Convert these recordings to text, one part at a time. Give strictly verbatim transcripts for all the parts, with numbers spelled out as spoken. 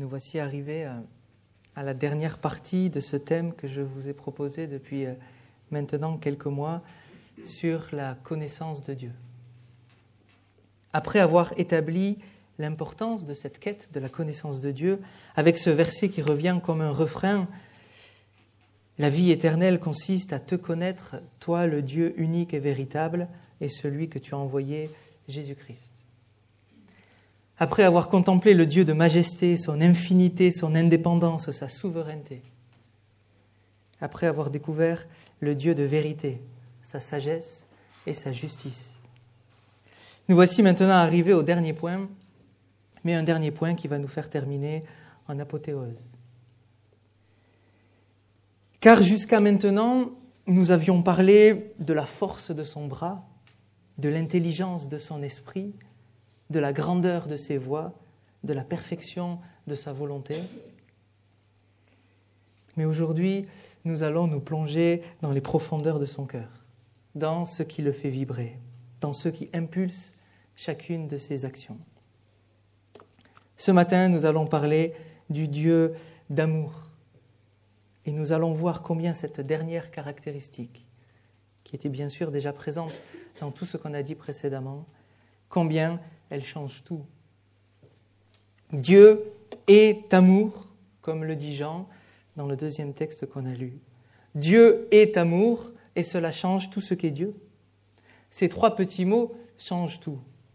Nous voici arrivés à la dernière partie de ce thème que je vous ai proposé depuis maintenant quelques mois sur la connaissance de Dieu. Après avoir établi l'importance de cette quête de la connaissance de Dieu, avec ce verset qui revient comme un refrain, la vie éternelle consiste à te connaître, toi le Dieu unique et véritable, et celui que tu as envoyé, Jésus-Christ. Après avoir contemplé le Dieu de majesté, son infinité, son indépendance, sa souveraineté, après avoir découvert le Dieu de vérité, sa sagesse et sa justice, nous voici maintenant arrivés au dernier point, mais un dernier point qui va nous faire terminer en apothéose. Car jusqu'à maintenant, nous avions parlé de la force de son bras, de l'intelligence de son esprit, de la grandeur de ses voies, de la perfection de sa volonté. Mais aujourd'hui, nous allons nous plonger dans les profondeurs de son cœur, dans ce qui le fait vibrer, dans ce qui impulse chacune de ses actions. Ce matin, nous allons parler du Dieu d'amour. Et nous allons voir combien cette dernière caractéristique, qui était bien sûr déjà présente dans tout ce qu'on a dit précédemment, combien elle change tout. Dieu est amour, comme le dit Jean dans le deuxième texte qu'on a lu. Dieu est amour, et cela change tout ce qu'est Dieu. Ces trois petits mots changent tout.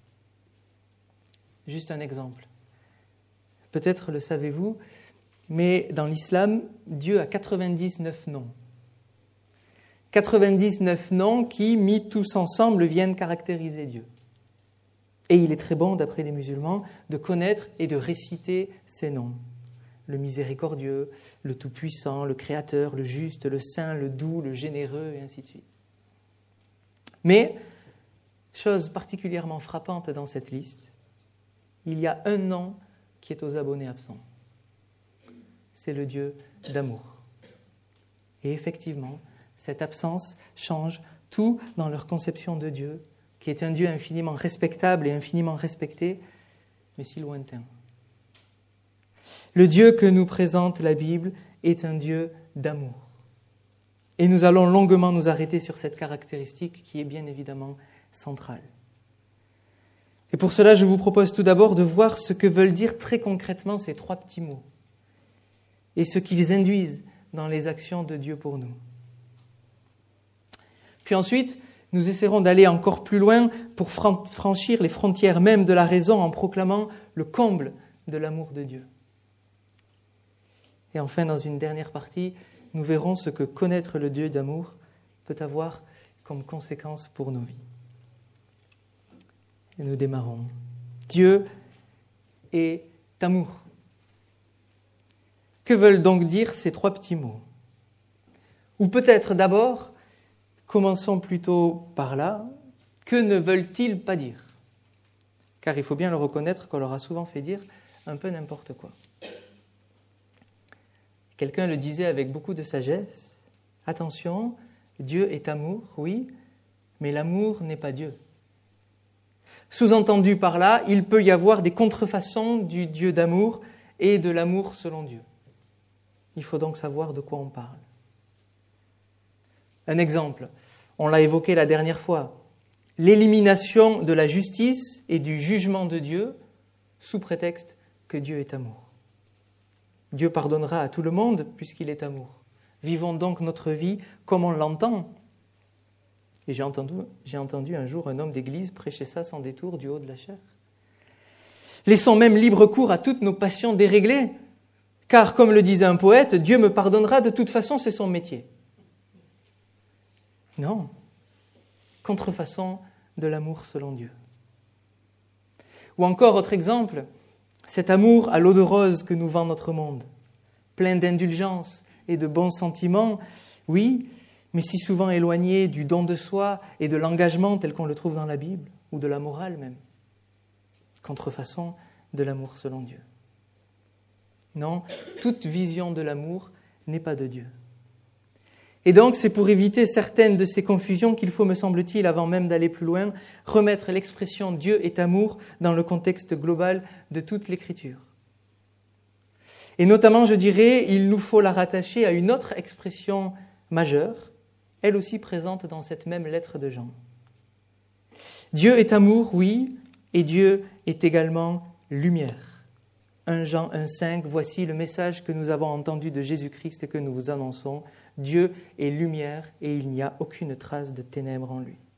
Juste un exemple. Peut-être le savez-vous, mais dans l'islam, Dieu a quatre-vingt-dix-neuf noms. quatre-vingt-dix-neuf noms qui, mis tous ensemble, viennent caractériser Dieu. Et il est très bon, d'après les musulmans, de connaître et de réciter ces noms. Le miséricordieux, le tout-puissant, le créateur, le juste, le saint, le doux, le généreux, et ainsi de suite. Mais, chose particulièrement frappante dans cette liste, il y a un nom qui est aux abonnés absents. C'est le Dieu d'amour. Et effectivement, cette absence change tout dans leur conception de Dieu, qui est un Dieu infiniment respectable et infiniment respecté, mais si lointain. Le Dieu que nous présente la Bible est un Dieu d'amour. Et nous allons longuement nous arrêter sur cette caractéristique qui est bien évidemment centrale. Et pour cela, je vous propose tout d'abord de voir ce que veulent dire très concrètement ces trois petits mots et ce qu'ils induisent dans les actions de Dieu pour nous. Puis ensuite, nous essaierons d'aller encore plus loin pour franchir les frontières même de la raison en proclamant le comble de l'amour de Dieu. Et enfin, dans une dernière partie, nous verrons ce que connaître le Dieu d'amour peut avoir comme conséquence pour nos vies. Et nous démarrons. Dieu est amour. Que veulent donc dire ces trois petits mots ? Ou peut-être d'abord, commençons plutôt par là, que ne veulent-ils pas dire ? Car il faut bien le reconnaître qu'on leur a souvent fait dire un peu n'importe quoi. Quelqu'un le disait avec beaucoup de sagesse, attention, Dieu est amour, oui, mais l'amour n'est pas Dieu. Sous-entendu par là, il peut y avoir des contrefaçons du Dieu d'amour et de l'amour selon Dieu. Il faut donc savoir de quoi on parle. Un exemple, on l'a évoqué la dernière fois, l'élimination de la justice et du jugement de Dieu sous prétexte que Dieu est amour. Dieu pardonnera à tout le monde puisqu'il est amour. Vivons donc notre vie comme on l'entend. Et j'ai entendu, j'ai entendu un jour un homme d'église prêcher ça sans détour du haut de la chair. Laissons même libre cours à toutes nos passions déréglées, car comme le disait un poète, Dieu me pardonnera, de toute façon c'est son métier. Non, contrefaçon de l'amour selon Dieu. Ou encore, autre exemple, cet amour à l'eau de rose que nous vend notre monde, plein d'indulgence et de bons sentiments, oui, mais si souvent éloigné du don de soi et de l'engagement tel qu'on le trouve dans la Bible, ou de la morale même. Contrefaçon de l'amour selon Dieu. Non, toute vision de l'amour n'est pas de Dieu. Et donc, c'est pour éviter certaines de ces confusions qu'il faut, me semble-t-il, avant même d'aller plus loin, remettre l'expression « Dieu est amour » dans le contexte global de toute l'Écriture. Et notamment, je dirais, il nous faut la rattacher à une autre expression majeure, elle aussi présente dans cette même lettre de Jean. Dieu est amour, oui, et Dieu est également lumière. un Jean un cinq, voici le message que nous avons entendu de Jésus-Christ et que nous vous annonçons. Dieu est lumière et il n'y a aucune trace de ténèbres en lui.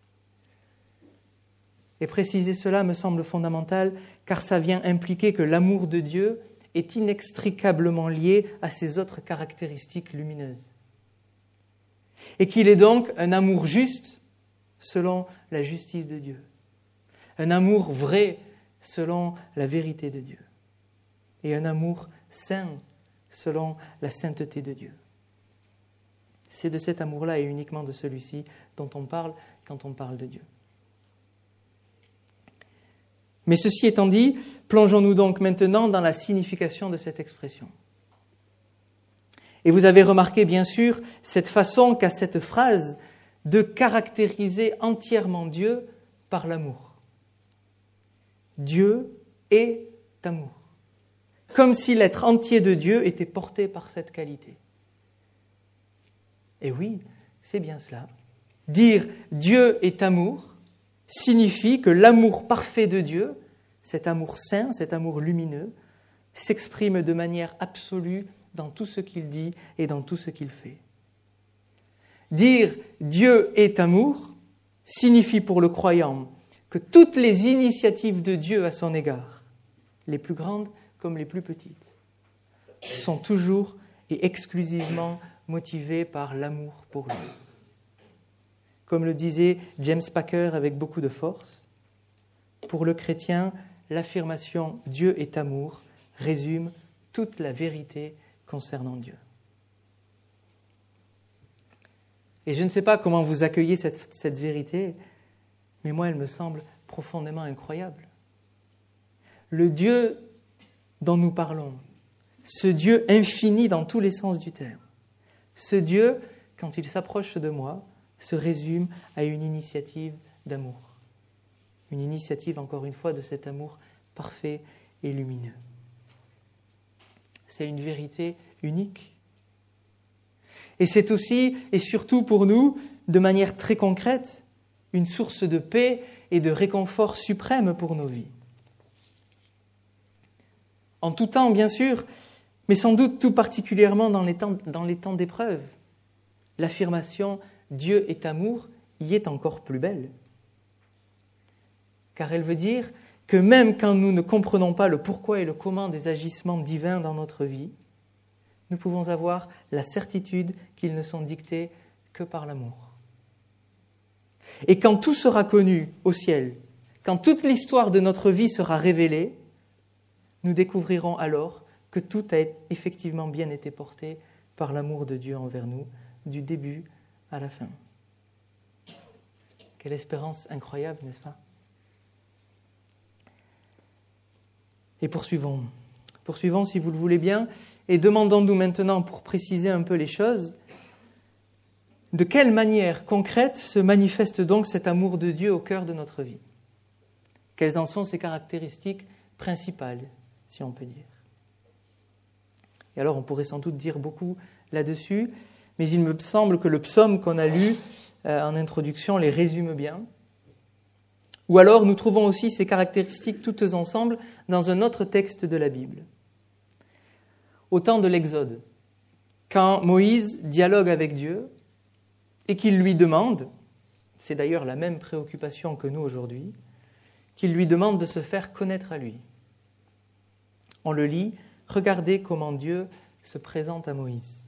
Et préciser cela me semble fondamental car ça vient impliquer que l'amour de Dieu est inextricablement lié à ses autres caractéristiques lumineuses. Et qu'il est donc un amour juste selon la justice de Dieu. Un amour vrai selon la vérité de Dieu. Et un amour saint selon la sainteté de Dieu. C'est de cet amour-là et uniquement de celui-ci dont on parle quand on parle de Dieu. Mais ceci étant dit, plongeons-nous donc maintenant dans la signification de cette expression. Et vous avez remarqué bien sûr cette façon qu'a cette phrase de caractériser entièrement Dieu par l'amour. Dieu est amour. Comme si l'être entier de Dieu était porté par cette qualité. Et oui, c'est bien cela. Dire Dieu est amour signifie que l'amour parfait de Dieu, cet amour saint, cet amour lumineux, s'exprime de manière absolue dans tout ce qu'il dit et dans tout ce qu'il fait. Dire Dieu est amour signifie pour le croyant que toutes les initiatives de Dieu à son égard, les plus grandes comme les plus petites, sont toujours et exclusivement motivées par l'amour pour lui. Comme le disait James Packer avec beaucoup de force, pour le chrétien, l'affirmation « Dieu est amour » résume toute la vérité concernant Dieu. Et je ne sais pas comment vous accueillez cette, cette vérité, mais moi, elle me semble profondément incroyable. Le Dieu dont nous parlons, ce Dieu infini dans tous les sens du terme, ce Dieu, quand il s'approche de moi, se résume à une initiative d'amour. Une initiative, encore une fois, de cet amour parfait et lumineux. C'est une vérité unique. Et c'est aussi, et surtout pour nous, de manière très concrète, une source de paix et de réconfort suprême pour nos vies. En tout temps, bien sûr, mais sans doute tout particulièrement dans les temps, dans les temps d'épreuve, l'affirmation « Dieu est amour » y est encore plus belle. Car elle veut dire que même quand nous ne comprenons pas le pourquoi et le comment des agissements divins dans notre vie, nous pouvons avoir la certitude qu'ils ne sont dictés que par l'amour. Et quand tout sera connu au ciel, quand toute l'histoire de notre vie sera révélée, nous découvrirons alors que tout a effectivement bien été porté par l'amour de Dieu envers nous, du début à la fin. Quelle espérance incroyable, n'est-ce pas ? Et poursuivons. Poursuivons si vous le voulez bien, et demandons-nous maintenant, pour préciser un peu les choses, de quelle manière concrète se manifeste donc cet amour de Dieu au cœur de notre vie ? Quelles en sont ses caractéristiques principales, si on peut dire ? Et alors on pourrait sans doute dire beaucoup là-dessus, mais il me semble que le psaume qu'on a lu euh, en introduction les résume bien. Ou alors nous trouvons aussi ces caractéristiques toutes ensemble dans un autre texte de la Bible. Au temps de l'Exode, quand Moïse dialogue avec Dieu et qu'il lui demande, c'est d'ailleurs la même préoccupation que nous aujourd'hui, qu'il lui demande de se faire connaître à lui. On le lit, regardez comment Dieu se présente à Moïse.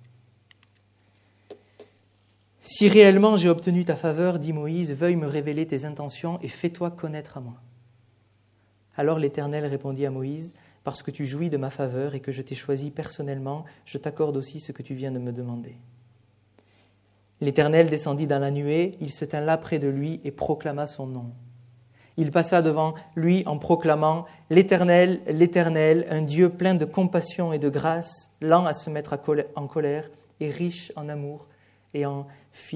Si réellement j'ai obtenu ta faveur, dit Moïse, veuille me révéler tes intentions et fais-toi connaître à moi. Alors l'Éternel répondit à Moïse, parce que tu jouis de ma faveur et que je t'ai choisi personnellement, je t'accorde aussi ce que tu viens de me demander. L'Éternel descendit dans la nuée, il se tint là près de lui et proclama son nom. Il passa devant lui en proclamant « L'Éternel, l'Éternel, un Dieu plein de compassion et de grâce, lent à se mettre en colère et riche en amour et en fidélité. »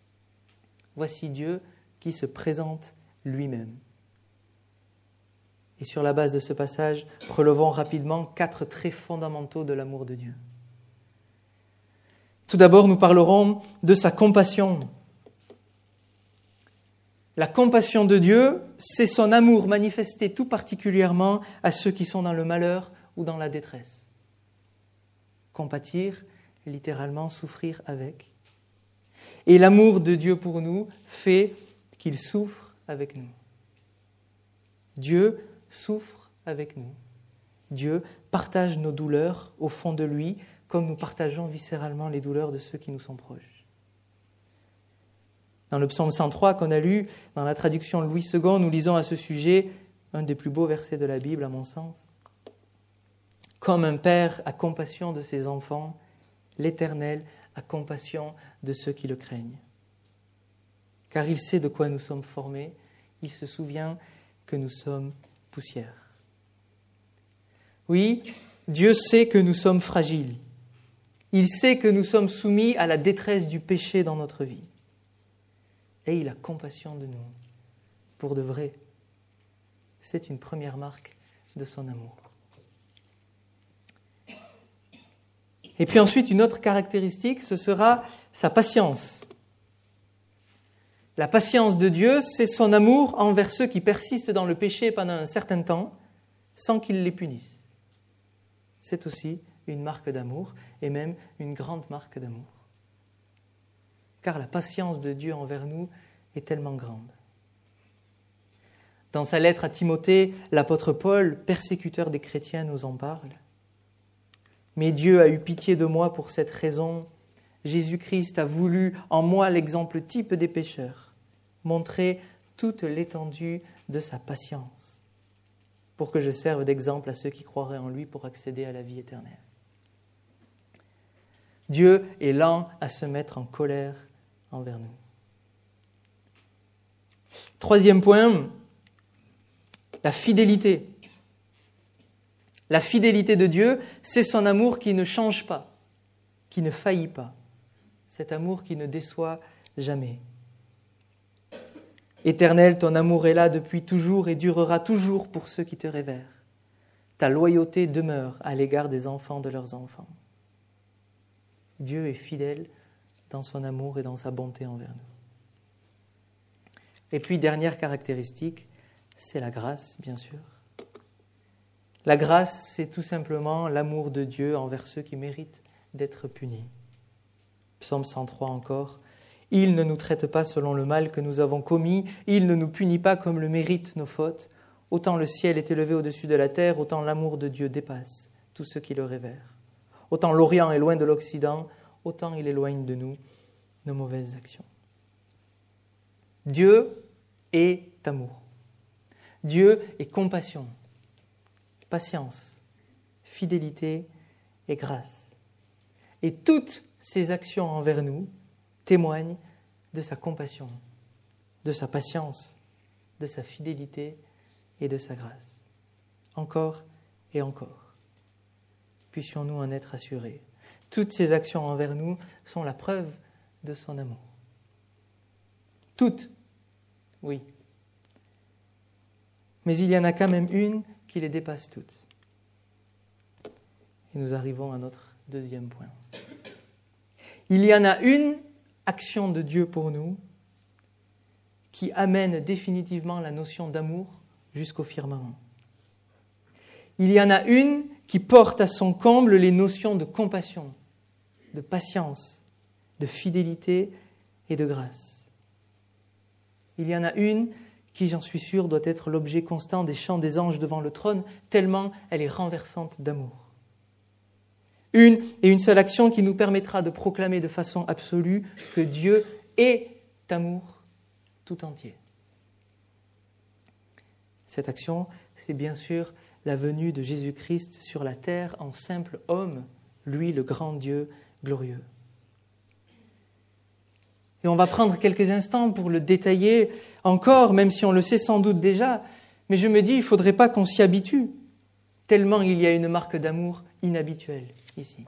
Voici Dieu qui se présente lui-même. Et sur la base de ce passage, relevons rapidement quatre traits fondamentaux de l'amour de Dieu. Tout d'abord, nous parlerons de sa compassion. La compassion de Dieu, c'est son amour manifesté tout particulièrement à ceux qui sont dans le malheur ou dans la détresse. Compatir, littéralement souffrir avec. Et l'amour de Dieu pour nous fait qu'il souffre avec nous. Dieu souffre avec nous. Dieu partage nos douleurs au fond de lui, comme nous partageons viscéralement les douleurs de ceux qui nous sont proches. Dans le psaume cent trois qu'on a lu, dans la traduction Louis second, nous lisons à ce sujet un des plus beaux versets de la Bible, à mon sens. « Comme un père a compassion de ses enfants, l'Éternel a compassion de ceux qui le craignent. Car il sait de quoi nous sommes formés, il se souvient que nous sommes poussière. » Oui, Dieu sait que nous sommes fragiles. Il sait que nous sommes soumis à la détresse du péché dans notre vie. Et il a compassion de nous, pour de vrai. C'est une première marque de son amour. Et puis ensuite, une autre caractéristique, ce sera sa patience. La patience de Dieu, c'est son amour envers ceux qui persistent dans le péché pendant un certain temps, sans qu'il les punisse. C'est aussi une marque d'amour, et même une grande marque d'amour. Car la patience de Dieu envers nous est tellement grande. Dans sa lettre à Timothée, l'apôtre Paul, persécuteur des chrétiens, nous en parle. « Mais Dieu a eu pitié de moi pour cette raison. Jésus-Christ a voulu en moi l'exemple type des pécheurs, montrer toute l'étendue de sa patience, pour que je serve d'exemple à ceux qui croiraient en lui pour accéder à la vie éternelle. » Dieu est lent à se mettre en colère envers nous. Troisième point, la fidélité. La fidélité de Dieu, c'est son amour qui ne change pas, qui ne faillit pas. Cet amour qui ne déçoit jamais. Éternel, ton amour est là depuis toujours et durera toujours pour ceux qui te révèrent. Ta loyauté demeure à l'égard des enfants de leurs enfants. Dieu est fidèle dans son amour et dans sa bonté envers nous. Et puis, dernière caractéristique, c'est la grâce, bien sûr. La grâce, c'est tout simplement l'amour de Dieu envers ceux qui méritent d'être punis. Psaume cent trois encore. « Il ne nous traite pas selon le mal que nous avons commis, il ne nous punit pas comme le méritent nos fautes. Autant le ciel est élevé au-dessus de la terre, autant l'amour de Dieu dépasse tous ceux qui le révèrent. Autant l'Orient est loin de l'Occident, autant il éloigne de nous nos mauvaises actions. » Dieu est amour. Dieu est compassion, patience, fidélité et grâce. Et toutes ces actions envers nous témoignent de sa compassion, de sa patience, de sa fidélité et de sa grâce. Encore et encore. Puissions-nous en être assurés. Toutes ces actions envers nous sont la preuve de son amour. Toutes, oui. Mais il y en a quand même une qui les dépasse toutes. Et nous arrivons à notre deuxième point. Il y en a une action de Dieu pour nous qui amène définitivement la notion d'amour jusqu'au firmament. Il y en a une qui porte à son comble les notions de compassion, de patience, de fidélité et de grâce. Il y en a une qui, j'en suis sûr, doit être l'objet constant des chants des anges devant le trône, tellement elle est renversante d'amour. Une et une seule action qui nous permettra de proclamer de façon absolue que Dieu est amour tout entier. Cette action, c'est bien sûr la venue de Jésus-Christ sur la terre en simple homme, lui le grand Dieu glorieux. Et on va prendre quelques instants pour le détailler encore, même si on le sait sans doute déjà, mais je me dis, il ne faudrait pas qu'on s'y habitue, tellement il y a une marque d'amour inhabituelle ici.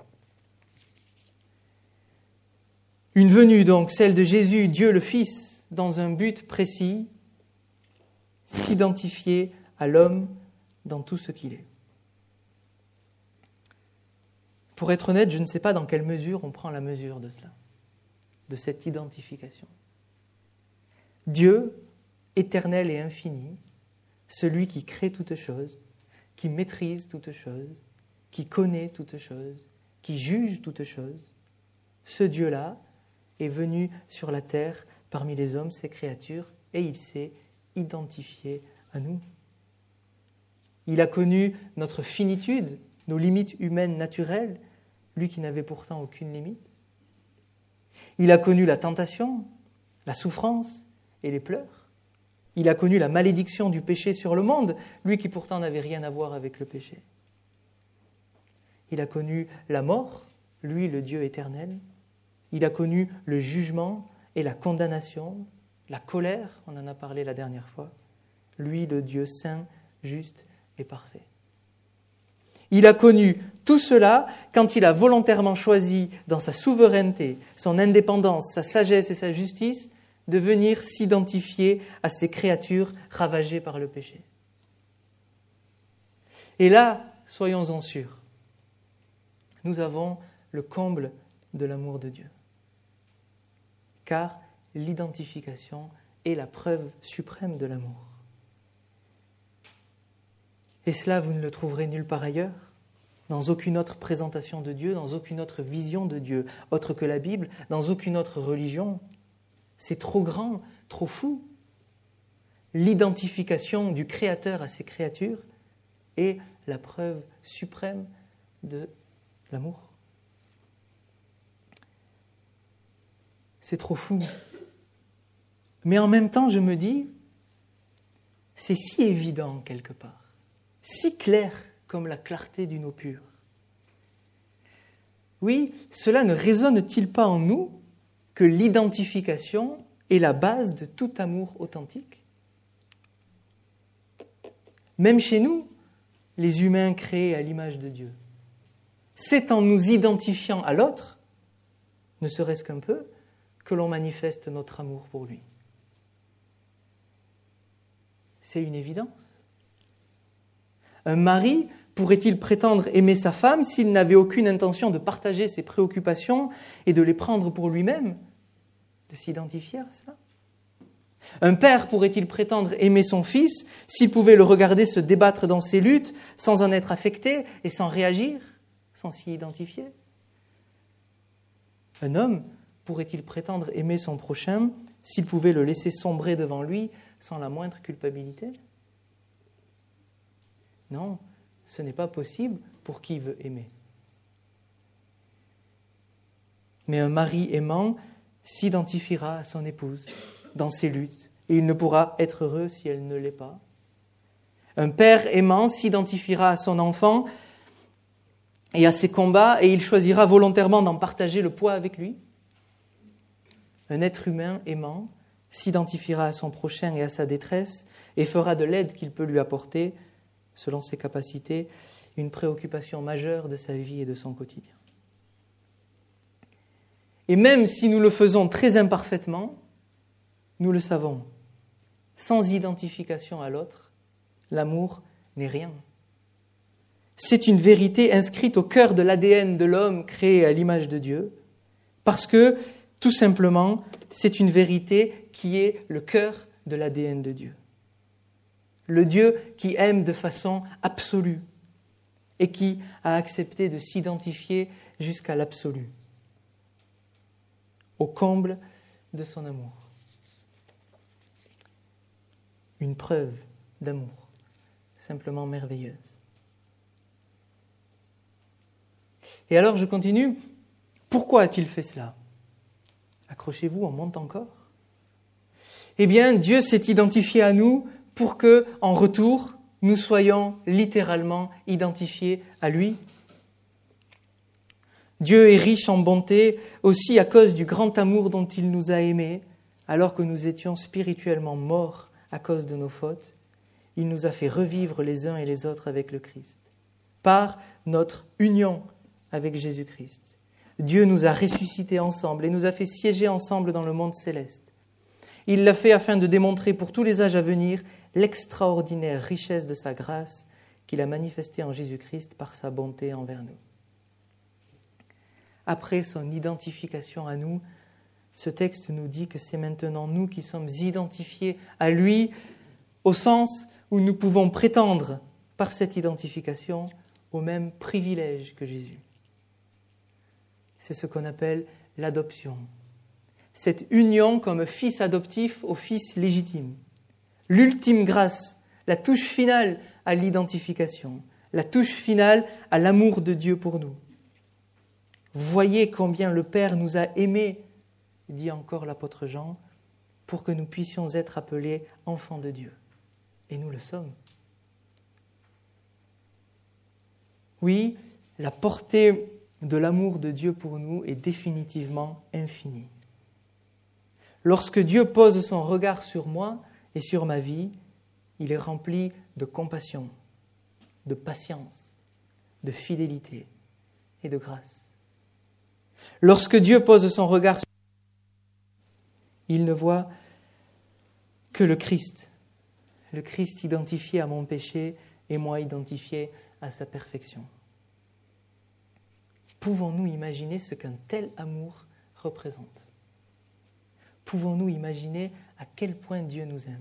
Une venue donc, celle de Jésus, Dieu le Fils, dans un but précis, s'identifier à l'homme dans tout ce qu'il est. Pour être honnête, je ne sais pas dans quelle mesure on prend la mesure de cela, de cette identification. Dieu, éternel et infini, celui qui crée toutes choses, qui maîtrise toutes choses, qui connaît toutes choses, qui juge toutes choses, ce Dieu-là est venu sur la terre parmi les hommes, ses créatures, et il s'est identifié à nous. Il a connu notre finitude, nos limites humaines naturelles, lui qui n'avait pourtant aucune limite. Il a connu la tentation, la souffrance et les pleurs. Il a connu la malédiction du péché sur le monde, lui qui pourtant n'avait rien à voir avec le péché. Il a connu la mort, lui le Dieu éternel. Il a connu le jugement et la condamnation, la colère, on en a parlé la dernière fois. Lui le Dieu saint, juste et parfait. Il a connu tout cela quand il a volontairement choisi, dans sa souveraineté, son indépendance, sa sagesse et sa justice, de venir s'identifier à ces créatures ravagées par le péché. Et là, soyons-en sûrs, nous avons le comble de l'amour de Dieu. Car l'identification est la preuve suprême de l'amour. Et cela, vous ne le trouverez nulle part ailleurs, dans aucune autre présentation de Dieu, dans aucune autre vision de Dieu, autre que la Bible, dans aucune autre religion. C'est trop grand, trop fou. L'identification du Créateur à ses créatures est la preuve suprême de l'amour. C'est trop fou. Mais en même temps, je me dis, c'est si évident quelque part, si clair comme la clarté d'une eau pure. Oui, cela ne résonne-t-il pas en nous que l'identification est la base de tout amour authentique? Même chez nous, les humains créés à l'image de Dieu, c'est en nous identifiant à l'autre, ne serait-ce qu'un peu, que l'on manifeste notre amour pour lui. C'est une évidence. Un mari pourrait-il prétendre aimer sa femme s'il n'avait aucune intention de partager ses préoccupations et de les prendre pour lui-même, de s'identifier à cela? Un père pourrait-il prétendre aimer son fils s'il pouvait le regarder se débattre dans ses luttes sans en être affecté et sans réagir, sans s'y identifier? Un homme pourrait-il prétendre aimer son prochain s'il pouvait le laisser sombrer devant lui sans la moindre culpabilité? Non, ce n'est pas possible pour qui veut aimer. Mais un mari aimant s'identifiera à son épouse dans ses luttes et il ne pourra être heureux si elle ne l'est pas. Un père aimant s'identifiera à son enfant et à ses combats et il choisira volontairement d'en partager le poids avec lui. Un être humain aimant s'identifiera à son prochain et à sa détresse et fera de l'aide qu'il peut lui apporter, selon ses capacités, une préoccupation majeure de sa vie et de son quotidien. Et même si nous le faisons très imparfaitement, nous le savons, sans identification à l'autre, l'amour n'est rien. C'est une vérité inscrite au cœur de l'A D N de l'homme créé à l'image de Dieu, parce que, tout simplement, c'est une vérité qui est le cœur de l'A D N de Dieu. Le Dieu qui aime de façon absolue et qui a accepté de s'identifier jusqu'à l'absolu, au comble de son amour. Une preuve d'amour simplement merveilleuse. Et alors je continue. Pourquoi a-t-il fait cela? Accrochez-vous, on monte encore. Eh bien, Dieu s'est identifié à nous pour que, en retour, nous soyons littéralement identifiés à lui. Dieu est riche en bonté aussi à cause du grand amour dont il nous a aimés, alors que nous étions spirituellement morts à cause de nos fautes. Il nous a fait revivre les uns et les autres avec le Christ, par notre union avec Jésus-Christ. Dieu nous a ressuscités ensemble et nous a fait siéger ensemble dans le monde céleste. Il l'a fait afin de démontrer pour tous les âges à venir l'extraordinaire richesse de sa grâce qu'il a manifesté en Jésus-Christ par sa bonté envers nous. Après son identification à nous, ce texte nous dit que c'est maintenant nous qui sommes identifiés à lui, au sens où nous pouvons prétendre, par cette identification, au même privilège que Jésus. C'est ce qu'on appelle l'adoption. Cette union comme fils adoptif au fils légitime. L'ultime grâce, la touche finale à l'identification, la touche finale à l'amour de Dieu pour nous. Voyez combien le Père nous a aimés, dit encore l'apôtre Jean, pour que nous puissions être appelés enfants de Dieu. Et nous le sommes. Oui, la portée de l'amour de Dieu pour nous est définitivement infinie. Lorsque Dieu pose son regard sur moi et sur ma vie, il est rempli de compassion, de patience, de fidélité et de grâce. Lorsque Dieu pose son regard sur moi, il ne voit que le Christ, le Christ identifié à mon péché et moi identifié à sa perfection. Pouvons-nous imaginer ce qu'un tel amour représente ? Pouvons-nous imaginer à quel point Dieu nous aime ?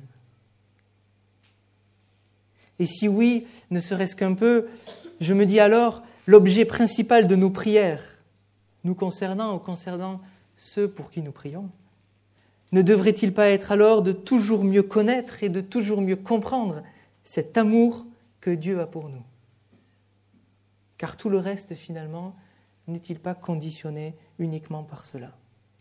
Et si oui, ne serait-ce qu'un peu, je me dis alors, l'objet principal de nos prières, nous concernant ou concernant ceux pour qui nous prions, ne devrait-il pas être alors de toujours mieux connaître et de toujours mieux comprendre cet amour que Dieu a pour nous ? Car tout le reste, finalement, n'est-il pas conditionné uniquement par cela ?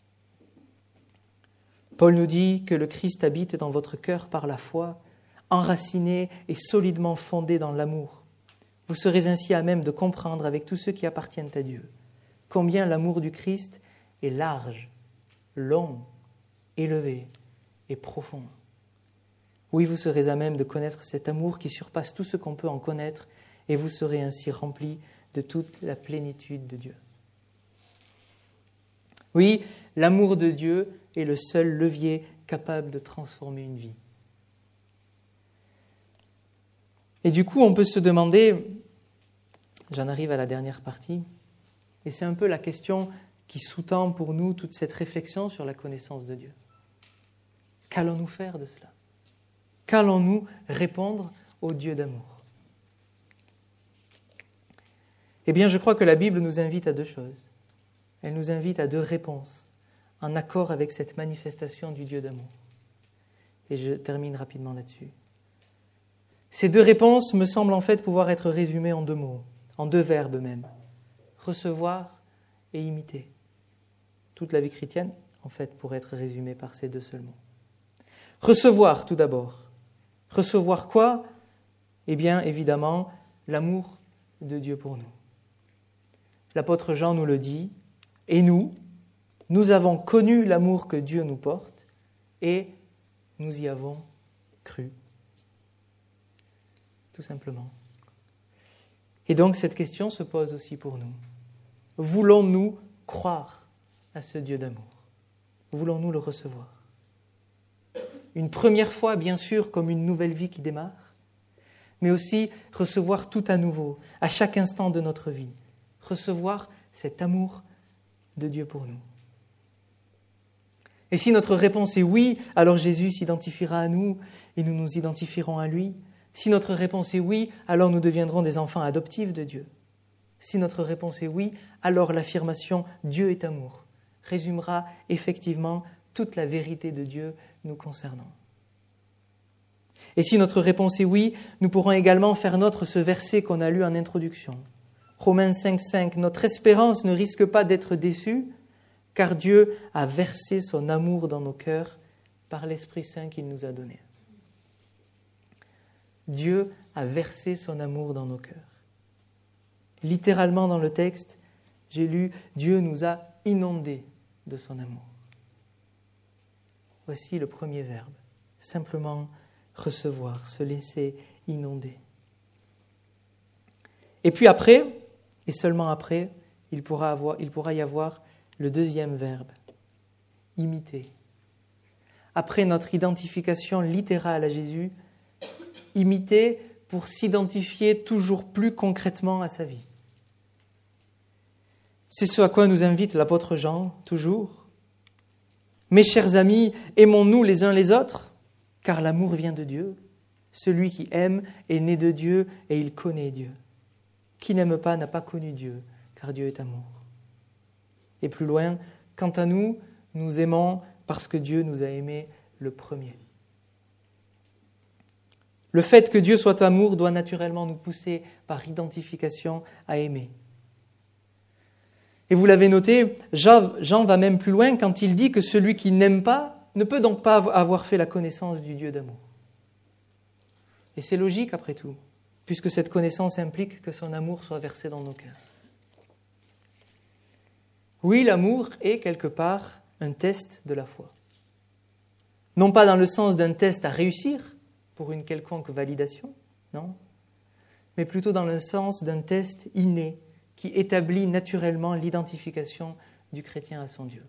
Paul nous dit que le Christ habite dans votre cœur par la foi, enraciné et solidement fondé dans l'amour. Vous serez ainsi à même de comprendre avec tous ceux qui appartiennent à Dieu combien l'amour du Christ est large, long, élevé et profond. Oui, vous serez à même de connaître cet amour qui surpasse tout ce qu'on peut en connaître et vous serez ainsi remplis de toute la plénitude de Dieu. Oui, l'amour de Dieu est le seul levier capable de transformer une vie. Et du coup, on peut se demander, j'en arrive à la dernière partie, et c'est un peu la question qui sous-tend pour nous toute cette réflexion sur la connaissance de Dieu. Qu'allons-nous faire de cela ? Qu'allons-nous répondre au Dieu d'amour ? Eh bien, je crois que la Bible nous invite à deux choses. Elle nous invite à deux réponses, en accord avec cette manifestation du Dieu d'amour. Et je termine rapidement là-dessus. Ces deux réponses me semblent en fait pouvoir être résumées en deux mots, en deux verbes même. Recevoir et imiter. Toute la vie chrétienne, en fait, pourrait être résumée par ces deux seuls mots. Recevoir, tout d'abord. Recevoir quoi ? Eh bien, évidemment, l'amour de Dieu pour nous. L'apôtre Jean nous le dit, et nous, nous avons connu l'amour que Dieu nous porte, et nous y avons cru. Tout simplement. Et donc, cette question se pose aussi pour nous. Voulons-nous croire à ce Dieu d'amour ? Voulons-nous le recevoir ? Une première fois, bien sûr, comme une nouvelle vie qui démarre, mais aussi recevoir tout à nouveau, à chaque instant de notre vie. Recevoir cet amour de Dieu pour nous. Et si notre réponse est oui, alors Jésus s'identifiera à nous et nous nous identifierons à lui. Si notre réponse est oui, alors nous deviendrons des enfants adoptifs de Dieu. Si notre réponse est oui, alors l'affirmation « Dieu est amour » résumera effectivement toute la vérité de Dieu nous concernant. Et si notre réponse est oui, nous pourrons également faire nôtre ce verset qu'on a lu en introduction. Romains cinq, cinq, notre espérance ne risque pas d'être déçue, car Dieu a versé son amour dans nos cœurs par l'Esprit Saint qu'il nous a donné. Dieu a versé son amour dans nos cœurs. Littéralement dans le texte, j'ai lu « Dieu nous a inondés de son amour ». Voici le premier verbe, simplement recevoir, se laisser inonder. Et puis après, et seulement après, il pourra, avoir, il pourra y avoir le deuxième verbe, imiter. Après notre identification littérale à Jésus, imiter pour s'identifier toujours plus concrètement à sa vie. C'est ce à quoi nous invite l'apôtre Jean, toujours. « Mes chers amis, aimons-nous les uns les autres, car l'amour vient de Dieu. Celui qui aime est né de Dieu et il connaît Dieu. Qui n'aime pas n'a pas connu Dieu, car Dieu est amour. » Et plus loin, « Quant à nous, nous aimons parce que Dieu nous a aimés le premier. » Le fait que Dieu soit amour doit naturellement nous pousser par identification à aimer. Et vous l'avez noté, Jean, Jean va même plus loin quand il dit que celui qui n'aime pas ne peut donc pas avoir fait la connaissance du Dieu d'amour. Et c'est logique après tout, puisque cette connaissance implique que son amour soit versé dans nos cœurs. Oui, l'amour est quelque part un test de la foi. Non pas dans le sens d'un test à réussir pour une quelconque validation, non, mais plutôt dans le sens d'un test inné qui établit naturellement l'identification du chrétien à son Dieu.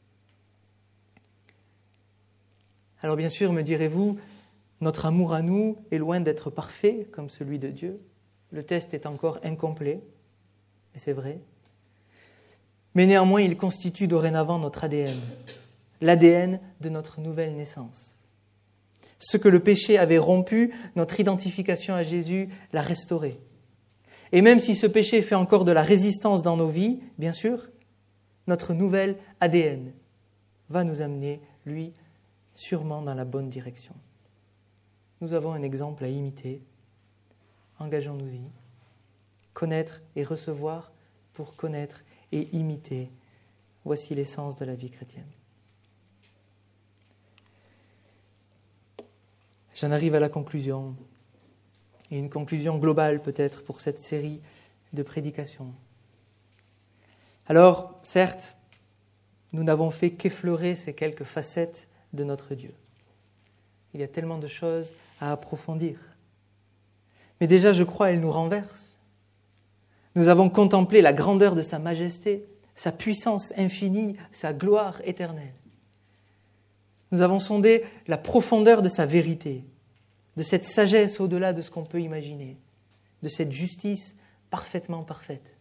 Alors bien sûr, me direz-vous, notre amour à nous est loin d'être parfait comme celui de Dieu. Le test est encore incomplet, et c'est vrai. Mais néanmoins, il constitue dorénavant notre A D N, l'A D N de notre nouvelle naissance. Ce que le péché avait rompu, notre identification à Jésus l'a restauré. Et même si ce péché fait encore de la résistance dans nos vies, bien sûr, notre nouvel A D N va nous amener, lui, sûrement dans la bonne direction. Nous avons un exemple à imiter. Engageons-nous-y. Connaître et recevoir pour connaître et imiter. Voici l'essence de la vie chrétienne. J'en arrive à la conclusion. Et une conclusion globale peut-être pour cette série de prédications. Alors, certes, nous n'avons fait qu'effleurer ces quelques facettes de notre Dieu. Il y a tellement de choses à approfondir. Mais déjà, je crois, elle nous renverse. Nous avons contemplé la grandeur de sa majesté, sa puissance infinie, sa gloire éternelle. Nous avons sondé la profondeur de sa vérité, de cette sagesse au-delà de ce qu'on peut imaginer, de cette justice parfaitement parfaite.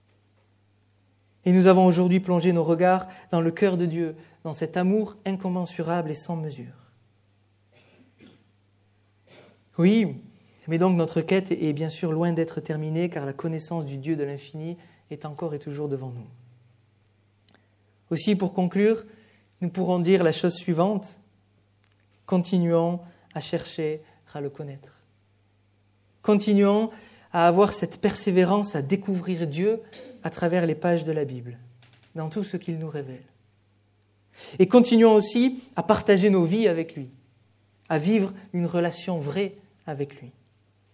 Et nous avons aujourd'hui plongé nos regards dans le cœur de Dieu, dans cet amour incommensurable et sans mesure. Oui, mais donc notre quête est bien sûr loin d'être terminée, car la connaissance du Dieu de l'infini est encore et toujours devant nous. Aussi, pour conclure, nous pourrons dire la chose suivante. Continuons à chercher à le connaître. Continuons à avoir cette persévérance à découvrir Dieu à travers les pages de la Bible, dans tout ce qu'il nous révèle. Et continuons aussi à partager nos vies avec lui, à vivre une relation vraie avec lui.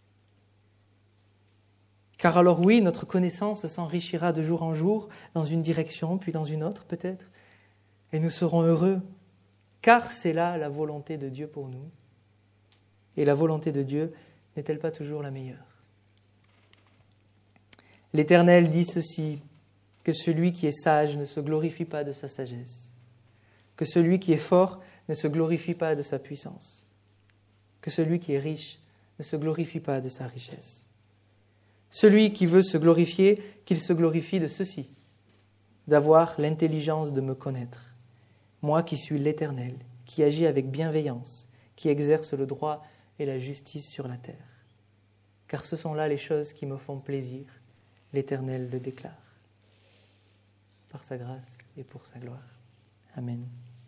Car alors oui, notre connaissance s'enrichira de jour en jour, dans une direction, puis dans une autre peut-être, et nous serons heureux, car c'est là la volonté de Dieu pour nous. Et la volonté de Dieu n'est-elle pas toujours la meilleure? L'Éternel dit ceci, que celui qui est sage ne se glorifie pas de sa sagesse, que celui qui est fort ne se glorifie pas de sa puissance, que celui qui est riche ne se glorifie pas de sa richesse. Celui qui veut se glorifier, qu'il se glorifie de ceci, d'avoir l'intelligence de me connaître, moi qui suis l'Éternel, qui agis avec bienveillance, qui exerce le droit et la justice sur la terre. Car ce sont là les choses qui me font plaisir, l'Éternel le déclare. Par sa grâce et pour sa gloire. Amen.